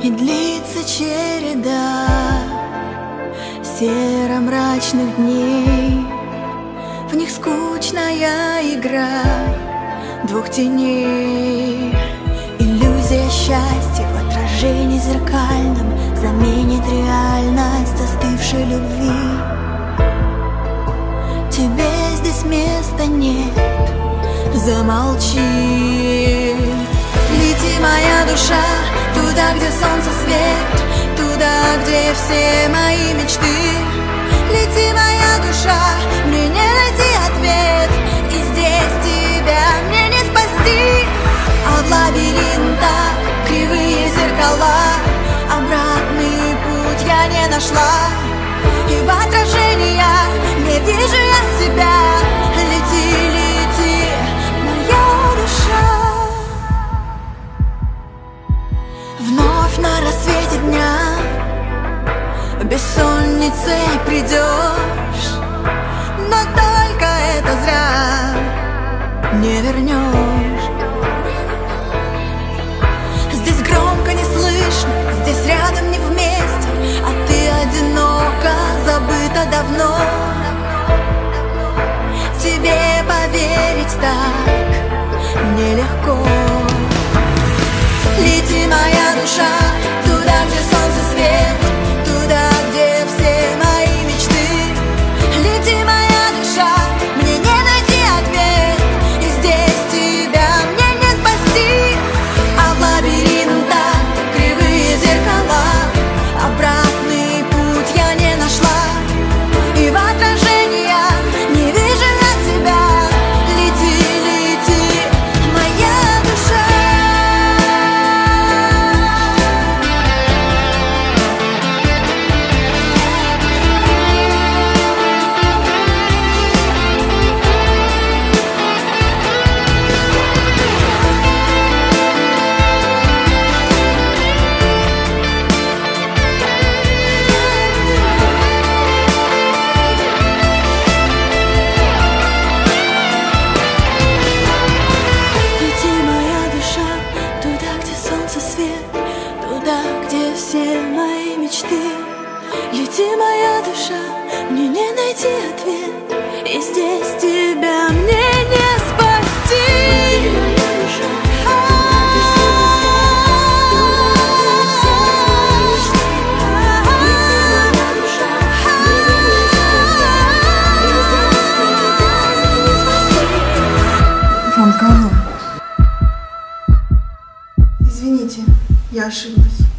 И длится череда серо-мрачных дней. В них скучная игра двух теней. Иллюзия счастья в отражении зеркальном заменит реальность застывшей любви. Тебе здесь места нет, замолчи. Лети, моя душа, туда, где солнце свет, туда, где все мои мечты. Лети, моя душа, мне не найти ответ, и здесь тебя мне не спасти. От лабиринта кривые зеркала, обратный путь я не нашла. И в отражениях не вижу я себя. Лети, лети, моя душа. Вновь на рассвете дня бессонницей придешь, но только это зря, не вернешь. Здесь громко не слышно, здесь рядом не вместе, а ты одиноко, забыта давно. Тебе поверить так нелегко. Лети, моя душа, туда, где солнце свет, туда, где все мои мечты. Лети, моя душа, мне не найти ответ, и здесь тебя мне не спасти. А в лабиринтах кривые зеркала, обратный путь я не нашла. И в отражениях не вижу я тебя. Лети, лети, моя душа. Все мои мечты. Лети, моя душа, мне не найти ответ, и здесь тебя мне не спасти. Вам кого? Извините, я ошиблась.